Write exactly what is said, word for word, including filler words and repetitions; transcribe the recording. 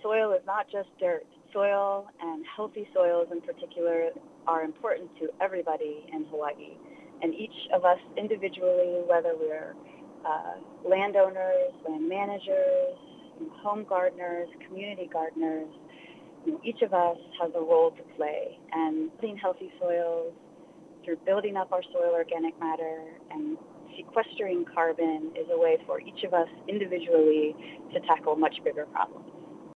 soil is not just dirt. Soil and healthy soils in particular are important to everybody in Hawaii. And each of us individually, whether we're uh, landowners, land managers, home gardeners, community gardeners, you know, each of us has a role to play. And building healthy soils through building up our soil organic matter and sequestering carbon is a way for each of us individually to tackle much bigger problems.